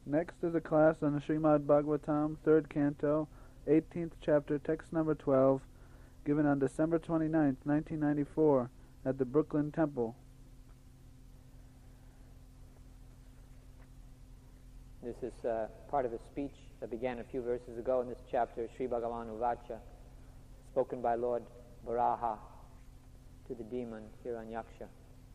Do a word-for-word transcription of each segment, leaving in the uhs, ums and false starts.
Next is a class on the Srimad Bhagavatam, third canto, eighteenth chapter, text number twelve, given on December twenty-ninth, nineteen ninety-four, at the Brooklyn Temple. This is uh, part of a speech that began a few verses ago in this chapter, Sri Bhagavan Uvacha, spoken by Lord Varaha to the demon Hiranyaksha.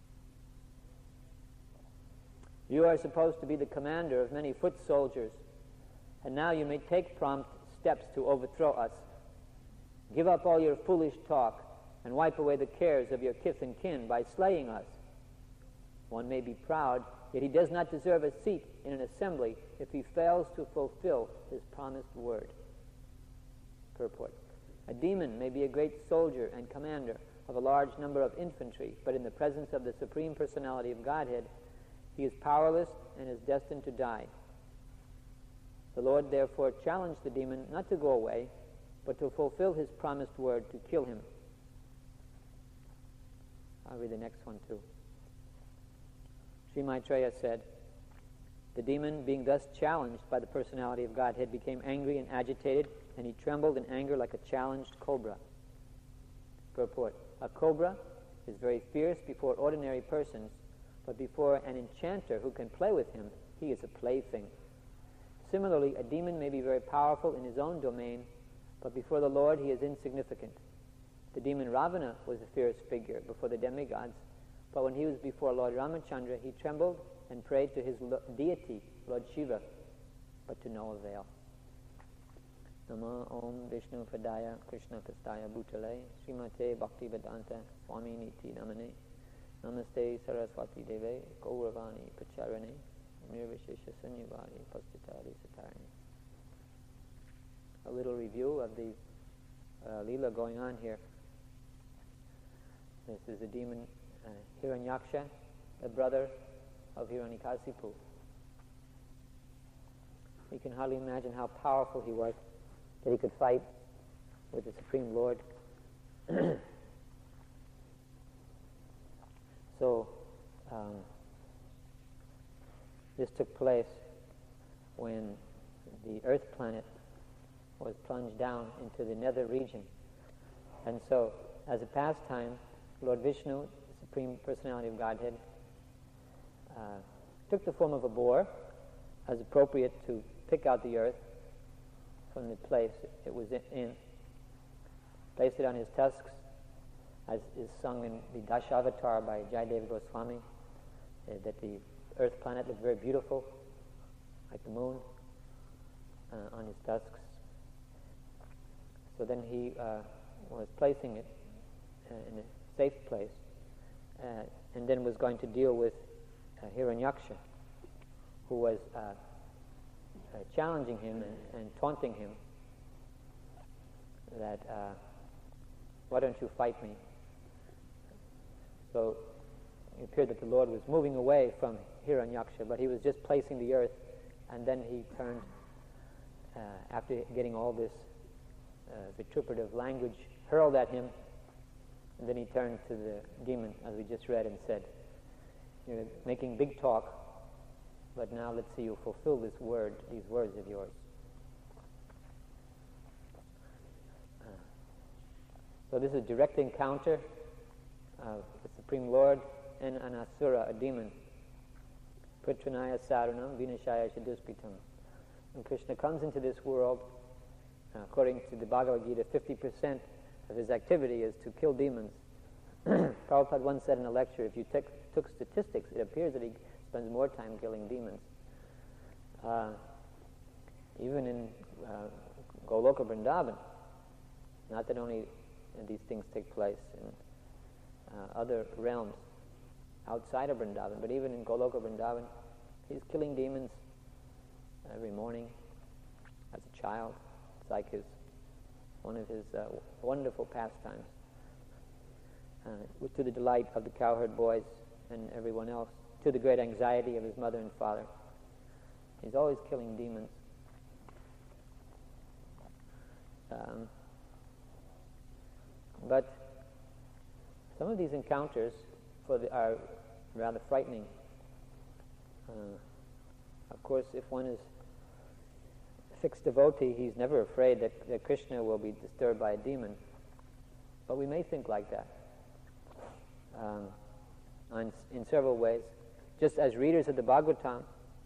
You are supposed to be the commander of many foot soldiers, and now you may take prompt steps to overthrow us. Give up all your foolish talk and wipe away the cares of your kith and kin by slaying us. One may be proud, yet he does not deserve a seat in an assembly if he fails to fulfill his promised word. Purport. A demon may be a great soldier and commander of a large number of infantry, but in the presence of the Supreme Personality of Godhead, he is powerless and is destined to die. The Lord therefore challenged the demon not to go away, but to fulfill his promised word to kill him. I'll read the next one too. Sri Maitreya said, the demon, being thus challenged by the personality of Godhead, became angry and agitated, and he trembled in anger like a challenged cobra. Purport. A cobra is very fierce before ordinary persons, but before an enchanter who can play with him, he is a plaything. Similarly, a demon may be very powerful in his own domain, but before the Lord he is insignificant. The demon Ravana was a fierce figure before the demigods, but when he was before Lord Ramachandra, he trembled and prayed to his lo- deity, Lord Shiva, but to no avail. Nama Om Vishnu Padaya Krishna Pastaya Bhutale Srimate Bhaktivedanta Swami Niti Namane Namaste Saraswati Deve Gauravani Pacharane Nirvishesha Sanyavadi Pastitari Satarani. A little review of the uh, Leela going on here. This is the demon uh, Hiranyaksha, the brother of Hiranyakasipu. You can hardly imagine how powerful he was, that he could fight with the Supreme Lord. So, um, this took place when the Earth planet was plunged down into the nether region. And so, as a pastime, Lord Vishnu, the Supreme Personality of Godhead, uh, took the form of a boar, as appropriate to pick out the earth from the place it was in, placed it on his tusks, as is sung in the Dashavatar by Jayadeva Goswami, uh, that the earth planet looked very beautiful, like the moon, uh, on his tusks. So then he uh, was placing it uh, in a safe place, uh, and then was going to deal with uh, Hiranyaksha, who was uh, uh, challenging him and, and taunting him that, uh, why don't you fight me? So it appeared that the Lord was moving away from Hiranyaksha, but he was just placing the earth, and then he turned, uh, after getting all this uh, vituperative language hurled at him, and then he turned to the demon, as we just read, and said, you're making big talk, but now let's see you fulfill this word, these words of yours. Uh, so this is a direct encounter of the Supreme Lord and an asura, a demon. Pritranaya sarunam vinashaya shaduspitam. When Krishna comes into this world, uh, according to the Bhagavad Gita, fifty percent of his activity is to kill demons. Prabhupada once said in a lecture, if you t- took statistics, it appears that he spends more time killing demons. Uh, even in uh, Goloka Vrindavan, not that only these things take place in uh, other realms outside of Vrindavan, but even in Goloka Vrindavan, he's killing demons every morning as a child. It's like his one of his uh, wonderful pastimes, uh, to the delight of the cowherd boys and everyone else, to the great anxiety of his mother and father. He's always killing demons. Um, but some of these encounters for the, are rather frightening. Uh, Of course, if one is a fixed devotee, he's never afraid that, that Krishna will be disturbed by a demon. But we may think like that um, on, in several ways. Just as readers of the Bhagavatam,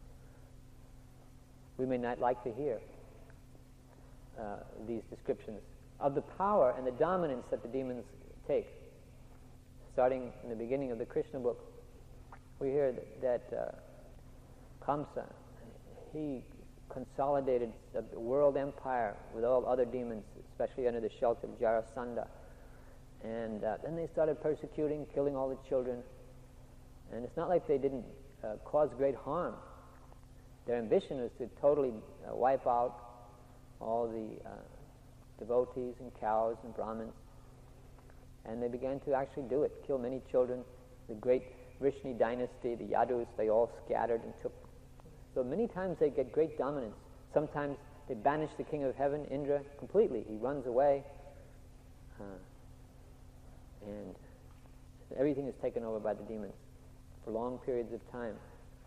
we may not like to hear uh, these descriptions of the power and the dominance that the demons take. Starting in the beginning of the Krishna book, we hear that, that uh, Kamsa, he consolidated the world empire with all other demons, especially under the shelter of Jarasandha. And uh, then they started persecuting, killing all the children. And it's not like they didn't uh, cause great harm. Their ambition was to totally uh, wipe out all the uh, devotees and cows and Brahmins. And they began to actually do it, kill many children. The great Vrishni dynasty, the Yadus, they all scattered and took. So many times they get great dominance. Sometimes they banish the king of heaven, Indra, completely. He runs away. Uh, and everything is taken over by the demons for long periods of time.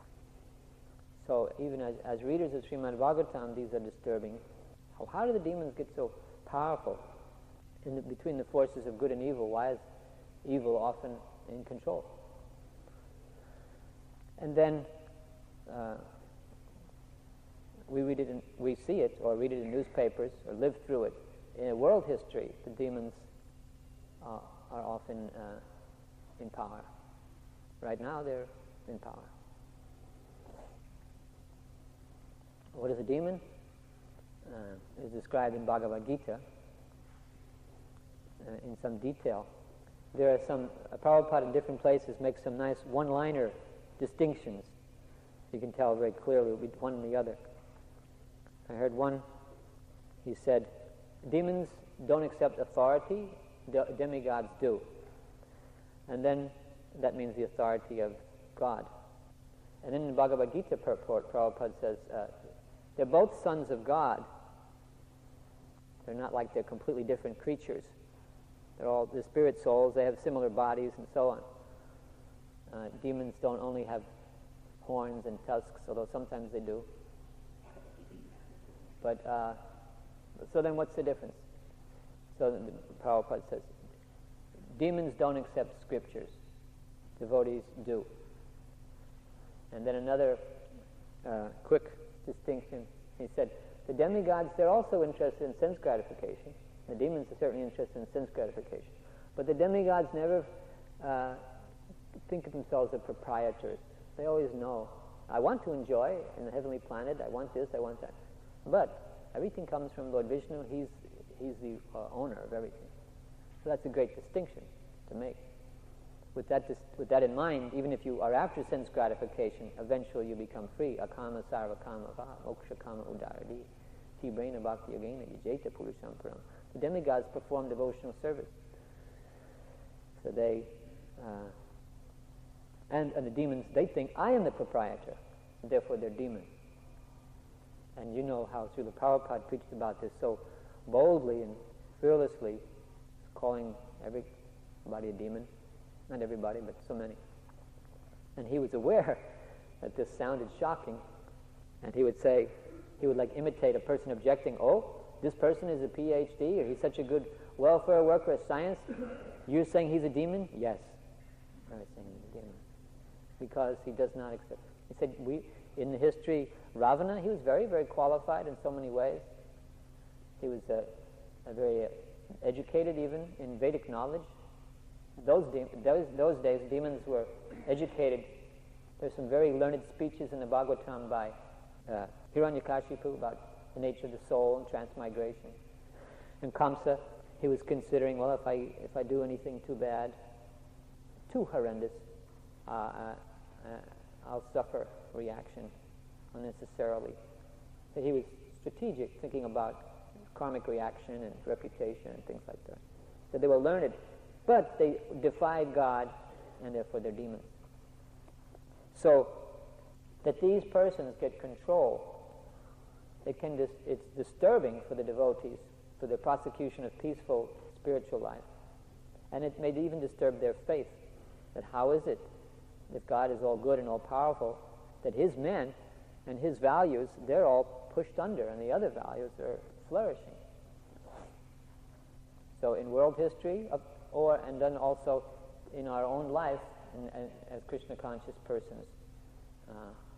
So even as, as readers of Srimad Bhagavatam, these are disturbing. How, how do the demons get so powerful in the, between the forces of good and evil? Why is evil often in control? And then uh, we read it, in, we see it, or read it in newspapers, or live through it. In world history, the demons uh, are often uh, in power. Right now, they're in power. What is a demon? Uh, is described in Bhagavad Gita uh, in some detail. There are some, uh, Prabhupada in different places makes some nice one-liner distinctions. You can tell very clearly one and the other. I heard one, he said, demons don't accept authority, de- demigods do. And then that means the authority of God. And then in the Bhagavad Gita purport, Prabhupada says, uh, they're both sons of God. They're not like they're completely different creatures. They're all the spirit souls. They have similar bodies and so on. Uh, demons don't only have horns and tusks, although sometimes they do. But, uh, so then what's the difference? So the Prabhupada says, demons don't accept scriptures. Devotees do. And then another uh, quick distinction. He said, the demigods, they're also interested in sense gratification. The demons are certainly interested in sense gratification. But the demigods never uh, think of themselves as proprietors. They always know, I want to enjoy in the heavenly planet, I want this, I want that. But everything comes from Lord Vishnu. He's, he's the uh, owner of everything. So that's a great distinction to make. With that, dis- with that in mind, even if you are after sense gratification, eventually you become free. Akama sarva kama va, moksha kama udaradi, tibrena bhakti yogena, yajeta purusham param. The demigods perform devotional service. So they, uh, and, and the demons, they think, I am the proprietor, and therefore they're demons. And you know how Srila Prabhupada preached about this so boldly and fearlessly, calling everybody a demon. Not everybody, but so many. And he was aware that this sounded shocking, and he would say, he would like imitate a person objecting, oh, this person is a P H D, or he's such a good welfare worker of science, you're saying he's a demon? Yes, I was saying he's a demon. Because he does not accept. He said, we, in the history, Ravana, he was very, very qualified in so many ways. He was uh, a very uh, educated even in Vedic knowledge. Those, de- those, those days, demons were educated. There's some very learned speeches in the Bhagavatam by uh, Hiranyakashipu about the nature of the soul and transmigration. And Kamsa, he was considering, well, if I if I do anything too bad, too horrendous, uh, uh, uh, I'll suffer reaction unnecessarily. So he was strategic, thinking about karmic reaction and reputation and things like that. So they were learned. But they defied God, and therefore they're demons. So that these persons get control, it can dis- it's disturbing for the devotees, for the prosecution of peaceful spiritual life. And it may even disturb their faith, that how is it, if God is all good and all powerful, that his men And his values, they're all pushed under, and the other values are flourishing. So in world history, uh, or and then also in our own life and, and as Krishna conscious persons, uh,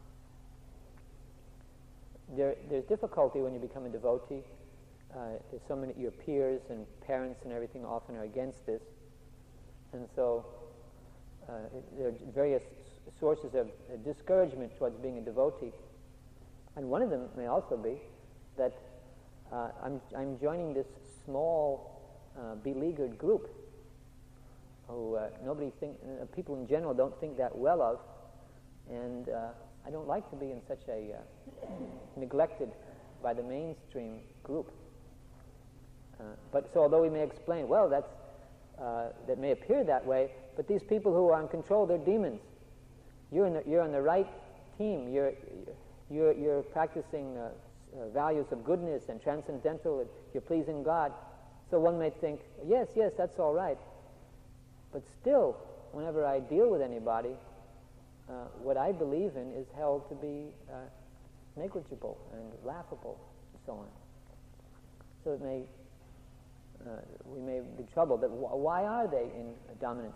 there, there's difficulty when you become a devotee. Uh, there's so many, your peers and parents and everything often are against this. And so uh, there are various sources of uh, discouragement towards being a devotee. And one of them may also be that uh, I'm, I'm joining this small, uh, beleaguered group who uh, nobody think, uh, people in general don't think that well of, and uh, I don't like to be in such a uh, neglected by the mainstream group. Uh, but so although we may explain, well, that's uh, that may appear that way, but these people who are in control, they're demons. You're in the, you're on the right team. You're you're you're practicing uh, uh, values of goodness and transcendental. And you're pleasing God. So one may think, yes, yes, that's all right. But still, whenever I deal with anybody, uh, what I believe in is held to be uh, negligible and laughable, and so on. So it may uh, we may be troubled that wh- why are they in dominance?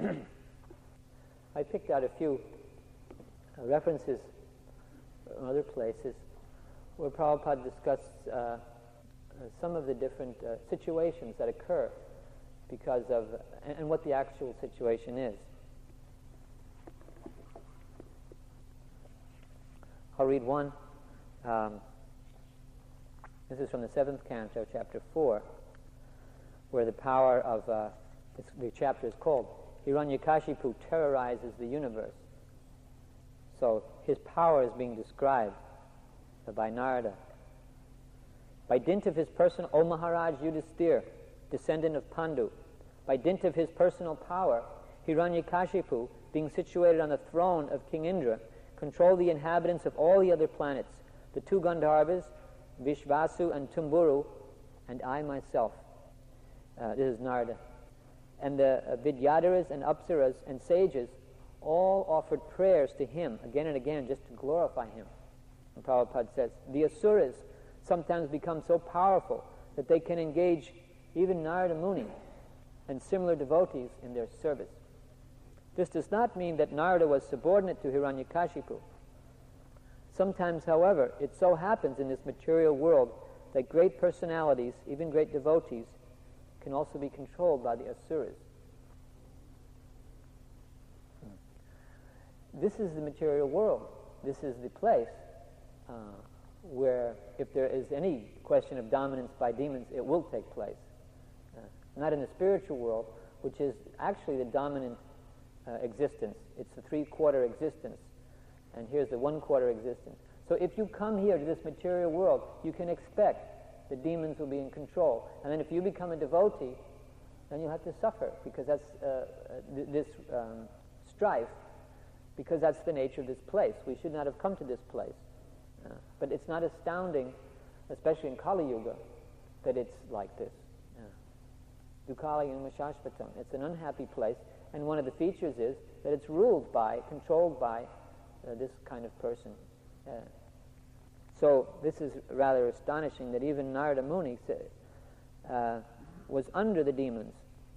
I picked out a few uh, references from other places where Prabhupada discussed uh, uh, some of the different uh, situations that occur because of, and, and what the actual situation is. I'll read one. Um, this is from the seventh canto, chapter four, where the power of, uh, the chapter is called, Hiranyakashipu terrorizes the universe. So his power is being described by Narada. By dint of his personal, O Maharaj Yudhisthira, descendant of Pandu, by dint of his personal power, Hiranyakashipu, being situated on the throne of King Indra, controlled the inhabitants of all the other planets, the two Gandharvas, Vishvasu and Tumburu, and I myself. Uh, this is Narada. And the uh, Vidyadharas and Apsaras and sages all offered prayers to him again and again just to glorify him. And Prabhupada says, the Asuras sometimes become so powerful that they can engage even Narada Muni and similar devotees in their service. This does not mean that Narada was subordinate to Hiranyakashipu. Sometimes, however, it so happens in this material world that great personalities, even great devotees, can also be controlled by the Asuras. This is the material world. This is the place uh, where, if there is any question of dominance by demons, it will take place. Uh, not in the spiritual world, which is actually the dominant uh, existence. It's the three-quarter existence, and here's the one-quarter existence. So if you come here to this material world, you can expect the demons will be in control. And then if you become a devotee, then you'll have to suffer, because that's uh, th- this um, strife, because that's the nature of this place. We should not have come to this place. Uh, but it's not astounding, especially in Kali Yuga, that it's like this. Dukali and Mashashvatam. It's an unhappy place, and one of the features is that it's ruled by, controlled by uh, this kind of person. Uh, So this is rather astonishing that even Narada Muni uh, was under the demons.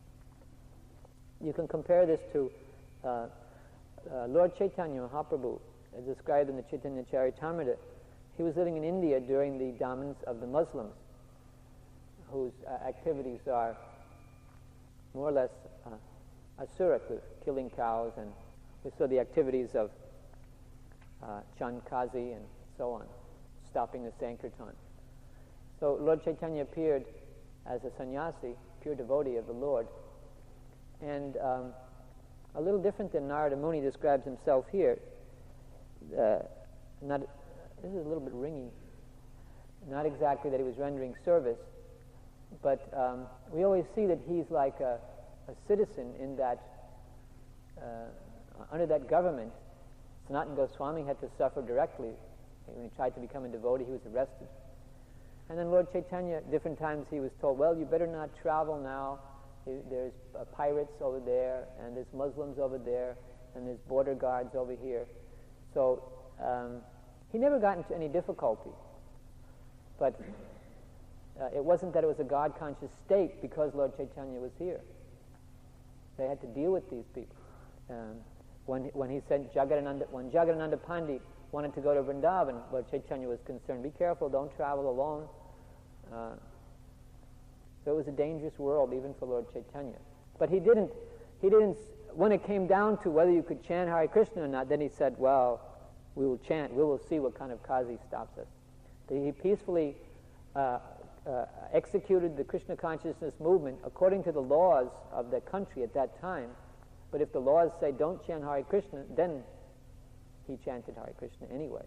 You can compare this to uh, uh, Lord Chaitanya Mahaprabhu, as described in the Chaitanya Charitamrita. He was living in India during the dominance of the Muslims, whose uh, activities are more or less uh, asuric, with killing cows, and we saw the activities of uh, Chand Kazi and so on, stopping the Sankirtan. So Lord Chaitanya appeared as a sannyasi, pure devotee of the Lord, and um, a little different than Narada Muni describes himself here. Uh, not, this is a little bit ringy. Not exactly that he was rendering service, but um, we always see that he's like a, a citizen in that, uh, under that government. Sanatana Goswami had to suffer directly. When he tried to become a devotee, he was arrested. And then Lord Chaitanya, different times he was told, well, you better not travel now. There's uh, pirates over there, and there's Muslims over there, and there's border guards over here. So um, He never got into any difficulty. But uh, it wasn't that it was a God-conscious state because Lord Chaitanya was here. They had to deal with these people. Um, when, when he sent Jagadananda, when Jagadananda Pandit wanted to go to Vrindavan, Lord Chaitanya was concerned, be careful, don't travel alone. Uh, so it was a dangerous world even for Lord Chaitanya. But he didn't, he didn't, when it came down to whether you could chant Hare Krishna or not, then he said, well, we will chant, we will see what kind of kazi stops us. He peacefully uh, uh, executed the Krishna consciousness movement according to the laws of the country at that time. But if the laws say don't chant Hare Krishna, then he chanted Hare Krishna anyway.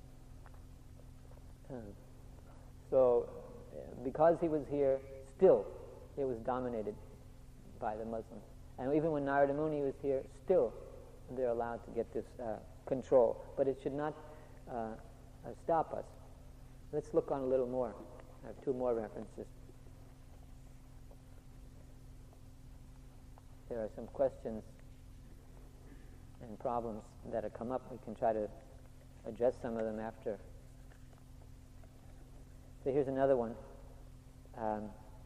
Uh, so, uh, because he was here, still it was dominated by the Muslims. And even when Narada Muni was here, still they're allowed to get this uh, control. But it should not uh, uh, stop us. Let's look on a little more. I have two more references. There are some questions and problems that have come up. We can try to address some of them after. So here's another one. Um,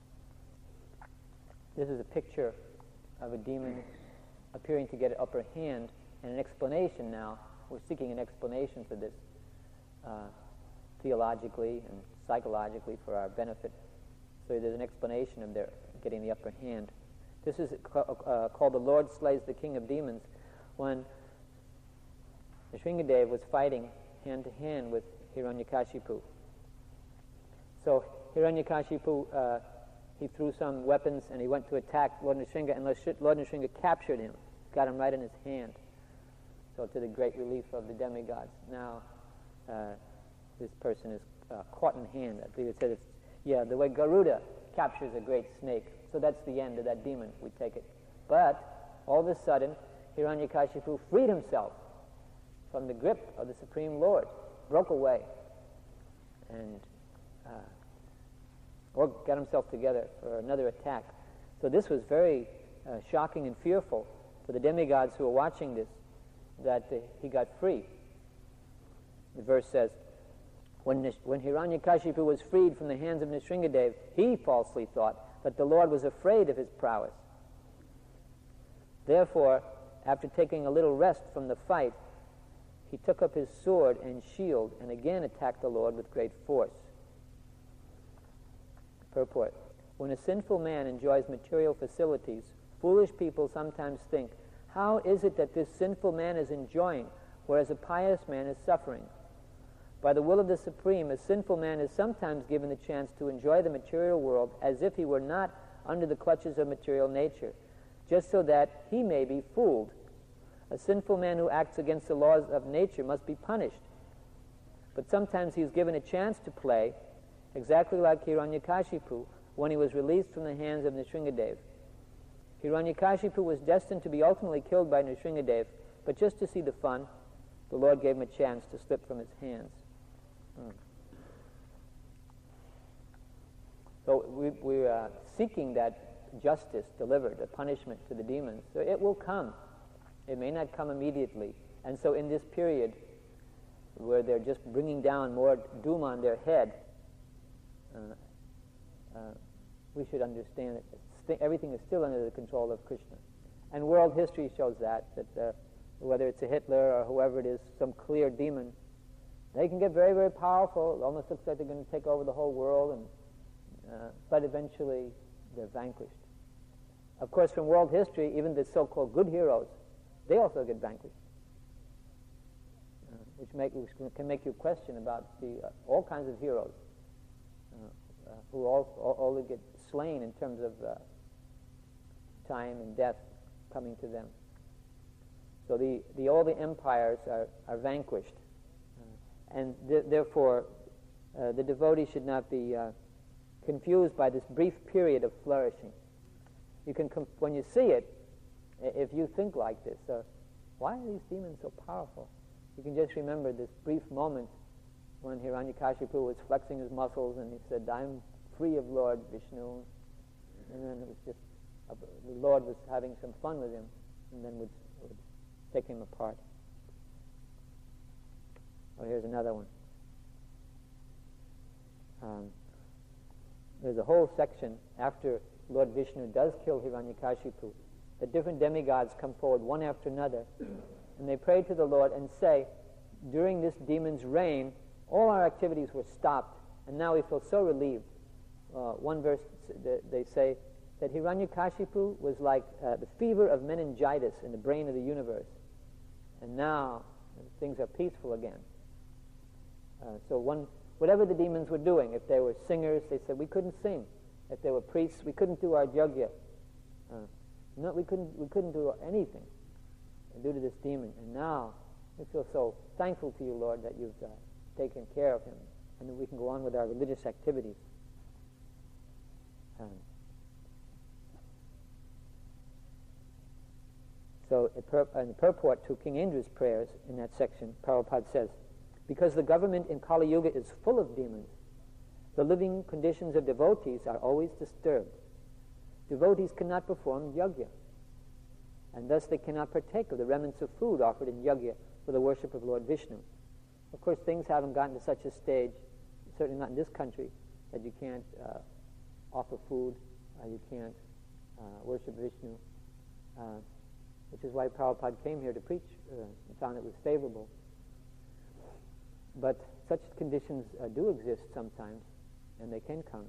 this is a picture of a demon appearing to get an upper hand, and an explanation now. We're seeking an explanation for this uh, theologically and psychologically for our benefit. So there's an explanation of their getting the upper hand. This is uh, called The Lord Slays the King of Demons, when Nrsingadev was fighting hand-to-hand with Hiranyakashipu. So Hiranyakashipu, uh, he threw some weapons and he went to attack Lord Nrsinga, and Lord Nrsinga captured him, got him right in his hand. So to the great relief of the demigods. Now uh, this person is uh, caught in hand. I believe it says, it's, yeah, the way Garuda captures a great snake. So that's the end of that demon, we take it. But all of a sudden, Hiranyakashipu freed himself from the grip of the Supreme Lord, broke away, and uh, or got himself together for another attack. So this was very uh, shocking and fearful for the demigods who were watching this, that uh, he got free. The verse says, when, Nish- when Hiranyakashipu was freed from the hands of Nrsingadev, he falsely thought that the Lord was afraid of his prowess. Therefore, after taking a little rest from the fight, he took up his sword and shield and again attacked the Lord with great force. Purport. When a sinful man enjoys material facilities, foolish people sometimes think, how is it that this sinful man is enjoying, whereas a pious man is suffering? By the will of the Supreme, a sinful man is sometimes given the chance to enjoy the material world as if he were not under the clutches of material nature, just so that he may be fooled. A sinful man who acts against the laws of nature must be punished. But sometimes he is given a chance to play, exactly like Hiranyakashipu when he was released from the hands of Nrsingadev. Hiranyakashipu was destined to be ultimately killed by Nrsingadev, but just to see the fun, the Lord gave him a chance to slip from his hands. Hmm. So we, we're uh, seeking that justice delivered, a punishment to the demons. So it will come. It may not come immediately. And so in this period where they're just bringing down more doom on their head, uh, uh, we should understand that st- everything is still under the control of Krishna. And world history shows that, that uh, whether it's a Hitler or whoever it is, some clear demon, they can get very, very powerful. It almost looks like they're going to take over the whole world, and uh, but eventually they're vanquished. Of course, from world history, even the so-called good heroes, they also get vanquished, uh, which, make, which can make you question about the uh, all kinds of heroes uh, uh, who all, all, all get slain in terms of uh, time and death coming to them. So the, the all the empires are, are vanquished, uh, and th- therefore uh, the devotee should not be uh, confused by this brief period of flourishing. You can, com- when you see it, if you think like this, uh, why are these demons so powerful? You can just remember this brief moment when Hiranyakashipu was flexing his muscles and he said, I'm free of Lord Vishnu. And then it was just, uh, the Lord was having some fun with him and then would, would take him apart. Oh, here's another one. Um, there's a whole section after Lord Vishnu does kill Hiranyakashipu. The different demigods come forward one after another, and they pray to the Lord and say, during this demon's reign, all our activities were stopped, and now we feel so relieved. Uh, one verse, they say that Hiranyakashipu was like uh, the fever of meningitis in the brain of the universe, and now things are peaceful again. Uh, so one, whatever the demons were doing, if they were singers, they said we couldn't sing. If they were priests, we couldn't do our yajna. Uh, no, we couldn't. We couldn't do anything due to this demon. And now we feel so thankful to you, Lord, that you've uh, taken care of him, and that we can go on with our religious activities. Um, so, in the purport to King Indra's prayers in that section, Prabhupada says, because the government in Kali Yuga is full of demons, the living conditions of devotees are always disturbed. Devotees cannot perform yajna, and thus they cannot partake of the remnants of food offered in yajna for the worship of Lord Vishnu. Of course, things haven't gotten to such a stage, certainly not in this country, that you can't uh, offer food, uh, you can't uh, worship Vishnu, uh, which is why Prabhupada came here to preach uh, and found it was favorable. But such conditions uh, do exist sometimes, and they can come.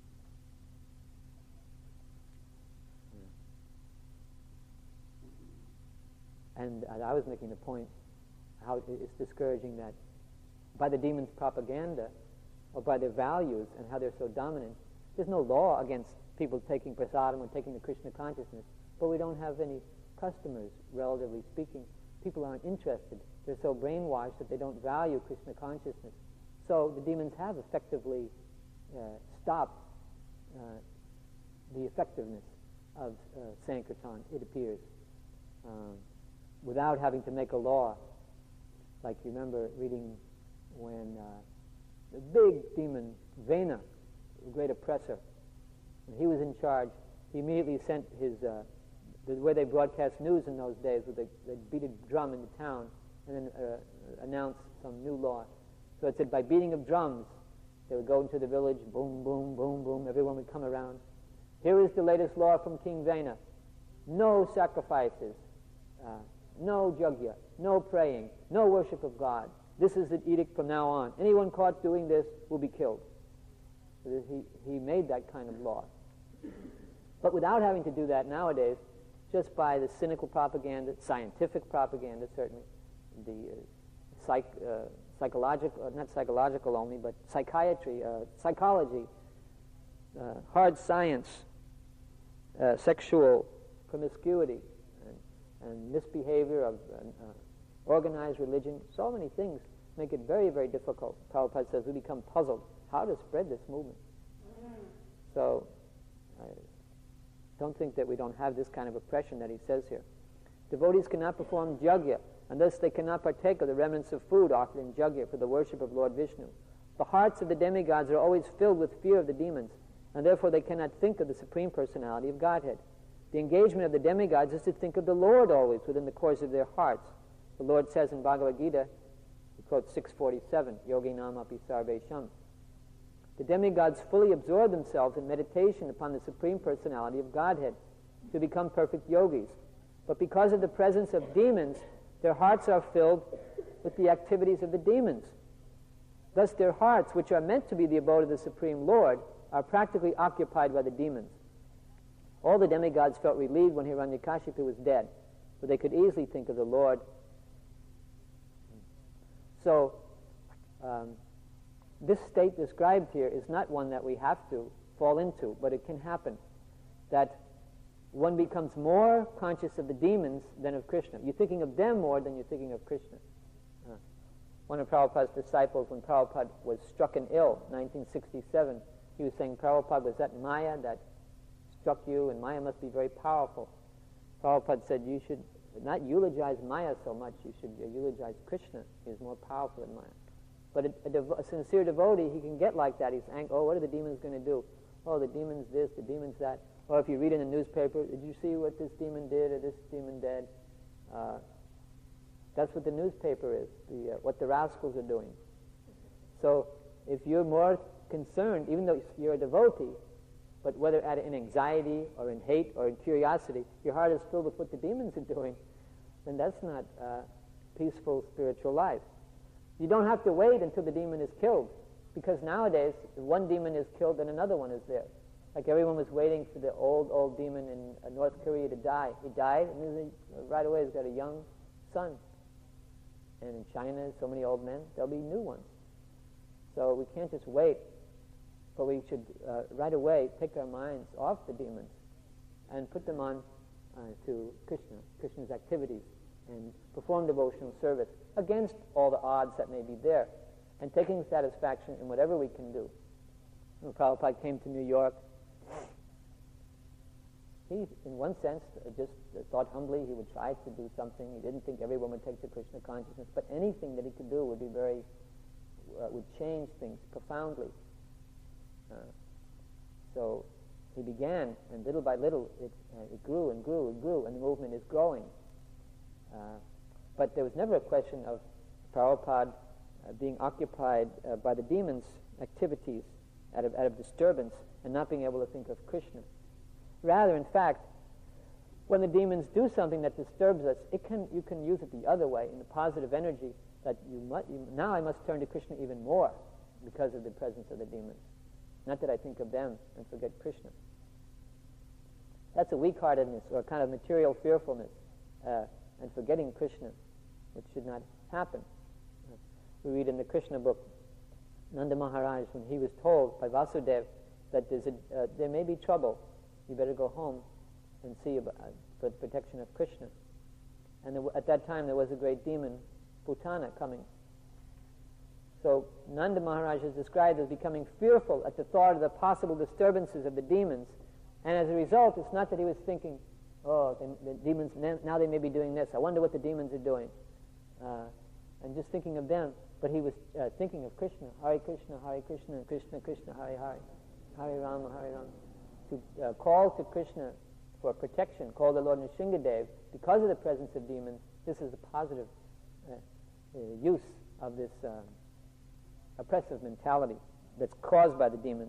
And uh, I was making the point how it's discouraging that by the demons' propaganda, or by their values and how they're so dominant, there's no law against people taking prasadam or taking the Krishna consciousness, but we don't have any customers, relatively speaking. People aren't interested. They're so brainwashed that they don't value Krishna consciousness. So the demons have effectively uh, stopped uh, the effectiveness of uh, Sankirtan, it appears, um, without having to make a law. Like you remember reading when uh, the big demon, Vena, the great oppressor, when he was in charge, he immediately sent his, uh, the way they broadcast news in those days, where they, they'd beat a drum in the town and then uh, announce some new law. So it said by beating of drums, they would go into the village, boom, boom, boom, boom, everyone would come around. Here is the latest law from King Vena. No sacrifices, uh, no yajna, no praying, no worship of God. This is the edict from now on. Anyone caught doing this will be killed. So he, he made that kind of law. But without having to do that nowadays, just by the cynical propaganda, scientific propaganda certainly, the uh, psych, uh, psychological, uh, not psychological only, but psychiatry, uh, psychology, uh, hard science, uh, sexual promiscuity, and, and misbehavior of uh, uh, organized religion, so many things make it very, very difficult. Prabhupada says we become puzzled how to spread this movement. So I don't think that we don't have this kind of oppression that he says here. Devotees cannot perform yajna, and thus they cannot partake of the remnants of food offered in yajna for the worship of Lord Vishnu. The hearts of the demigods are always filled with fear of the demons, and therefore they cannot think of the Supreme Personality of Godhead. The engagement of the demigods is to think of the Lord always within the course of their hearts. The Lord says in Bhagavad Gita, he quotes six forty-seven, Yoginam api sarvesham. The demigods fully absorb themselves in meditation upon the Supreme Personality of Godhead to become perfect yogis. But because of the presence of demons, their hearts are filled with the activities of the demons. Thus their hearts, which are meant to be the abode of the Supreme Lord, are practically occupied by the demons. All the demigods felt relieved when Hiranyakashipu was dead, for they could easily think of the Lord. So, um, this state described here is not one that we have to fall into, but it can happen, that one becomes more conscious of the demons than of Krishna. You're thinking of them more than you're thinking of Krishna. Uh, one of Prabhupada's disciples, when Prabhupada was struck and ill, nineteen sixty-seven, he was saying, Prabhupada, was that Maya that struck you? And Maya must be very powerful. Prabhupada said, you should not eulogize Maya so much, you should eulogize Krishna. He is more powerful than Maya. But a, a, devo- a sincere devotee, he can get like that. He's angry. Oh, what are the demons going to do? Oh, the demon's this, the demon's that. Or if you read in the newspaper, did you see what this demon did or this demon did? Uh, That's what the newspaper is, the, uh, what the rascals are doing. So if you're more concerned, even though you're a devotee, but whether at in anxiety or in hate or in curiosity, your heart is filled with what the demons are doing, then that's not uh, peaceful spiritual life. You don't have to wait until the demon is killed, because nowadays, if one demon is killed, then another one is there. Like everyone was waiting for the old, old demon in uh, North Korea to die. He died, and then he, right away he's got a young son. And in China, so many old men, there'll be new ones. So we can't just wait, but we should uh, right away take our minds off the demons and put them on uh, to Krishna, Krishna's activities, and perform devotional service against all the odds that may be there, and taking satisfaction in whatever we can do. When Prabhupada came to New York, he, in one sense, uh, just uh, thought humbly he would try to do something. He didn't think everyone would take to Krishna consciousness, but anything that he could do would be very, uh, would change things profoundly. Uh, so he began, and little by little, it, uh, it grew and grew and grew, and the movement is growing. Uh, but there was never a question of Prabhupada uh, being occupied uh, by the demons' activities out of, out of disturbance and not being able to think of Krishna. Rather, in fact, when the demons do something that disturbs us, it can you can use it the other way, in the positive energy, that you, must, you now I must turn to Krishna even more because of the presence of the demons. Not that I think of them and forget Krishna. That's a weak-heartedness or a kind of material fearfulness uh, and forgetting Krishna, which should not happen. Uh, we read in the Krishna book, Nanda Maharaj, when he was told by Vasudeva that there's a, uh, there may be trouble, you better go home and see about uh, the protection of Krishna. And there, at that time there was a great demon, Putana, coming. So Nanda Maharaj is described as becoming fearful at the thought of the possible disturbances of the demons. And as a result, it's not that he was thinking, oh, the, the demons, now they may be doing this. I wonder what the demons are doing. Uh, and just thinking of them. But he was uh, thinking of Krishna. Hare Krishna, Hare Krishna, Krishna Krishna, Hare Hare. Hare Rama, Hare Rama. To uh, call to Krishna for protection, call the Lord Nrsingadev, because of the presence of demons, this is a positive uh, uh, use of this uh, oppressive mentality that's caused by the demons.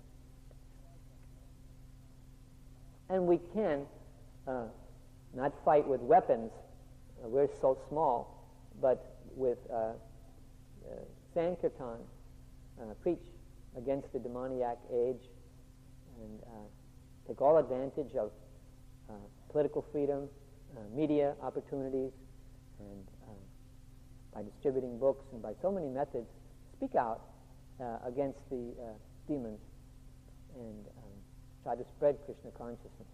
And we can uh, not fight with weapons, uh, we're so small, but with uh, uh, Sankirtan, uh, preach against the demoniac age, and uh, take all advantage of uh, political freedom, uh, media opportunities, and uh, by distributing books and by so many methods, speak out uh, against the uh, demons and um, try to spread Krishna consciousness.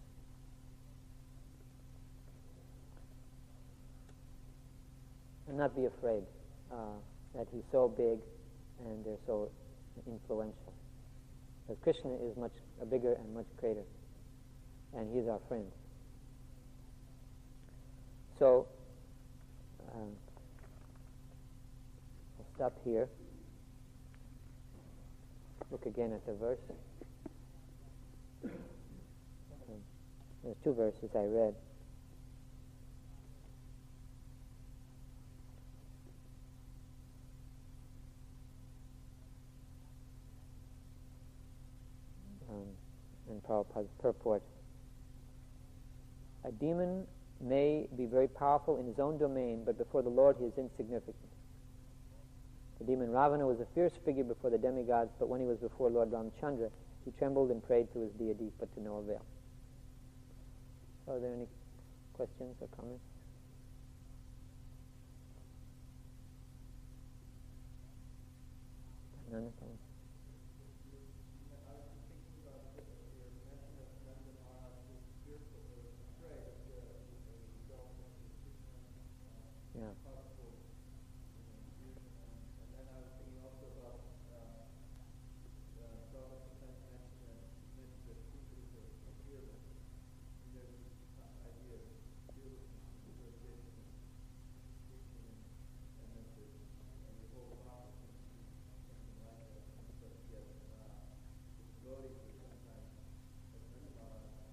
And not be afraid uh, that he's so big and they're so influential. Because Krishna is much uh, bigger and much greater, and he's our friend. So, um, I'll stop here. Look again at the verse. Um, there's two verses I read. Um, in Prabhupada's purport. A demon may be very powerful in his own domain, but before the Lord he is insignificant. The demon Ravana was a fierce figure before the demigods, but when he was before Lord Ramchandra, he trembled and prayed to his deity, but to no avail. So are there any questions or comments? None? Yeah.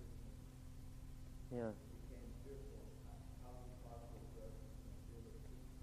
Yeah.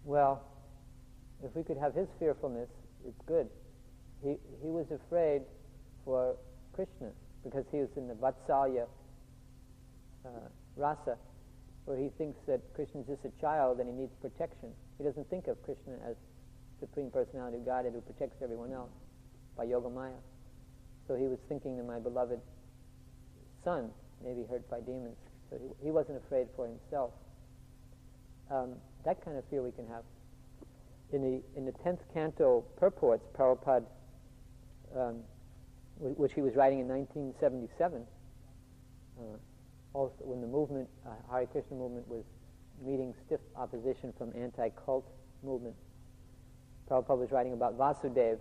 Well, if we could have his fearfulness, it's good. He he was afraid for Krishna because he was in the Vatsalya uh, rasa, where he thinks that Krishna is just a child and he needs protection. He doesn't think of Krishna as Supreme Personality of Godhead who protects everyone else by Yogamaya. So he was thinking that my beloved son may be hurt by demons. So he, he wasn't afraid for himself. Um, that kind of fear we can have. In the in the tenth canto purports, Prabhupada, um, w- which he was writing in nineteen seventy-seven, uh, also when the movement, uh, Hare Krishna movement, was meeting stiff opposition from anti-cult movement. Prabhupada was writing about Vasudeva.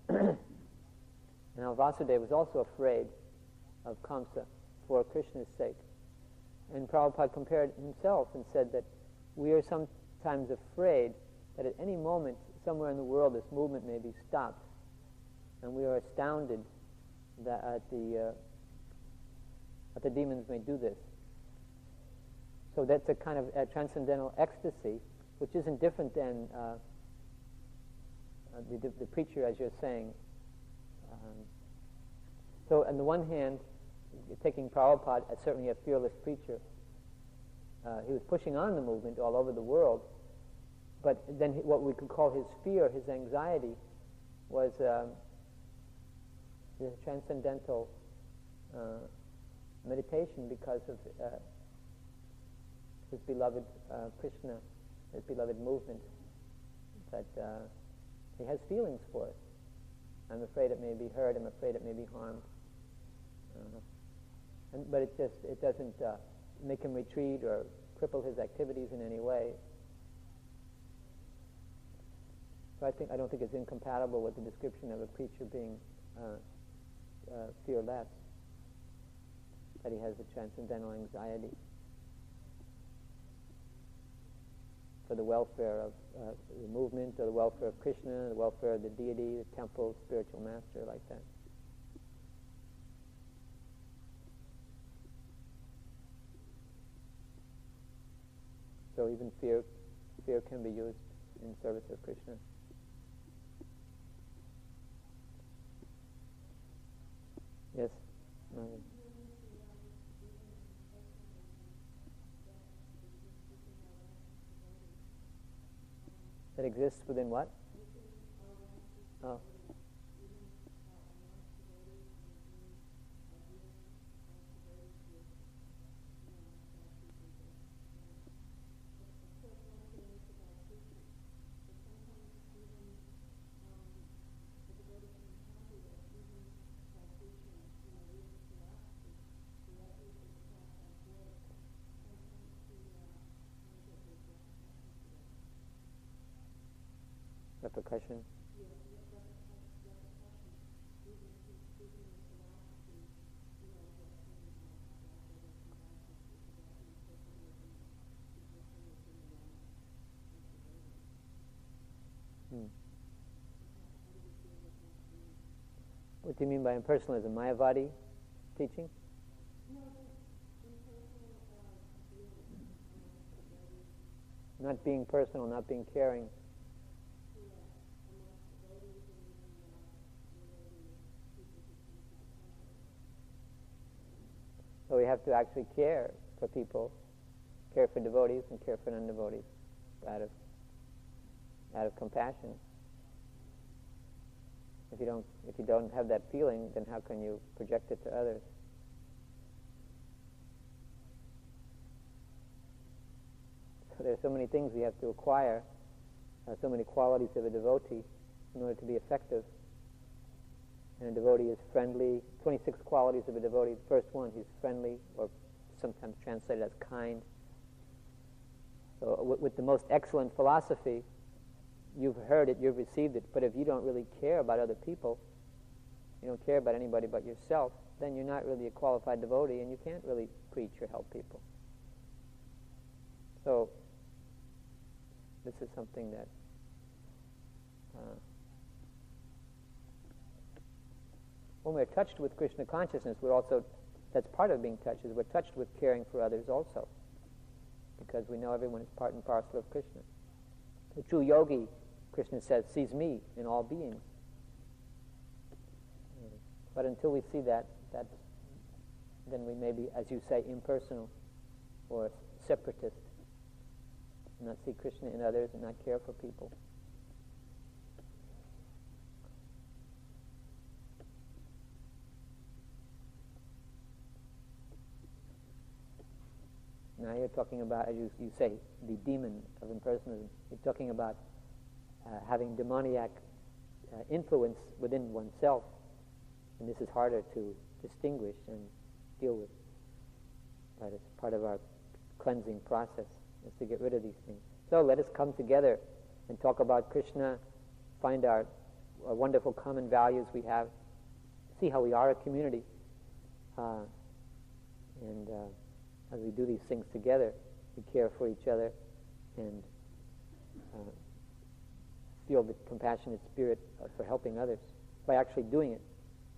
Now Vasudeva was also afraid of Kamsa for Krishna's sake. And Prabhupada compared himself and said that we are sometimes afraid that at any moment, somewhere in the world, this movement may be stopped. And we are astounded that at the, uh, that the demons may do this. So that's a kind of a transcendental ecstasy, which isn't different than uh, uh, the, the, the preacher, as you're saying. Um, so on the one hand, taking Prabhupada as certainly a fearless preacher, uh, he was pushing on the movement all over the world, but then he, what we could call his fear, his anxiety, was um, the transcendental uh, meditation because of uh, his beloved uh, Krishna, his beloved movement, that uh, he has feelings for it. I'm afraid it may be hurt, I'm afraid it may be harmed. Uh, and, but it just, it doesn't uh, make him retreat or cripple his activities in any way. So I think I don't think it's incompatible with the description of a preacher being uh, uh, fearless, that he has a transcendental anxiety for the welfare of uh, the movement, or the welfare of Krishna, the welfare of the deity, the temple, spiritual master, like that. So even fear, fear can be used in service of Krishna. Yes? Um, that exists within what? Oh. Repercussion. Hmm. What do you mean by impersonalism? Mayavadi teaching? Not being personal, not being caring. So we have to actually care for people, care for devotees and care for non-devotees, out of out of compassion. If you don't if you don't have that feeling, then how can you project it to others? So there are so many things we have to acquire, uh, so many qualities of a devotee in order to be effective. And a devotee is friendly. twenty-six qualities of a devotee. The first one, he's friendly, or sometimes translated as kind. So w- with the most excellent philosophy, you've heard it, you've received it, but if you don't really care about other people, you don't care about anybody but yourself, then you're not really a qualified devotee, and you can't really preach or help people. So this is something that uh, when we're touched with Krishna consciousness, we're also, that's part of being touched, is we're touched with caring for others also, because we know everyone is part and parcel of Krishna. The true yogi, Krishna says, sees me in all beings. But until we see that, that's, then we may be, as you say, impersonal or separatist. Not see Krishna in others and not care for people. Now you're talking about, as you, you say, the demon of impersonalism. You're talking about uh, having demoniac uh, influence within oneself. And this is harder to distinguish and deal with. But it's part of our cleansing process, is to get rid of these things. So let us come together and talk about Krishna, find our, our wonderful common values we have, see how we are a community. Uh, and uh, as we do these things together, we care for each other and uh, feel the compassionate spirit for helping others by actually doing it.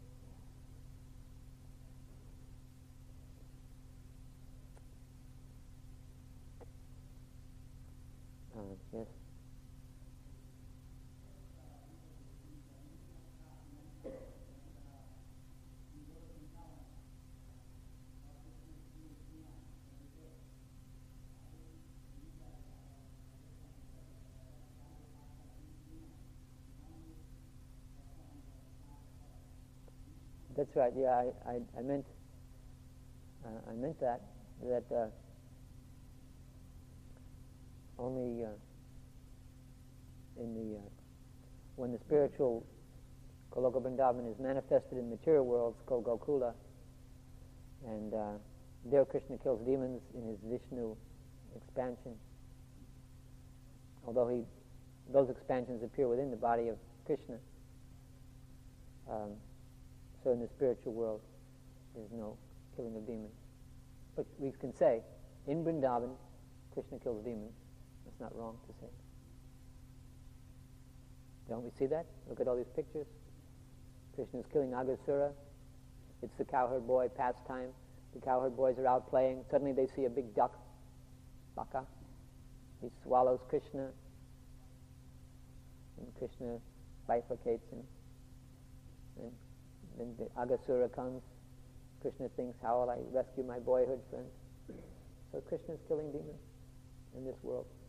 Uh, yes. That's right. Yeah, I, I, I meant uh, I meant that that uh, only uh, in the uh, when the spiritual Goloka Vrindavan is manifested in material worlds called Gokula, and uh, there Krishna kills demons in his Vishnu expansion. Although he, those expansions appear within the body of Krishna. Um, So in the spiritual world, there's no killing of demons. But we can say, in Vrindavan, Krishna kills demons. That's not wrong to say. Don't we see that? Look at all these pictures. Krishna is killing Aghasura. It's the cowherd boy pastime. The cowherd boys are out playing. Suddenly they see a big duck, Baka. He swallows Krishna. And Krishna bifurcates him. And then the Aghasura comes. Krishna thinks, how will I rescue my boyhood friend? So Krishna is killing demons in this world.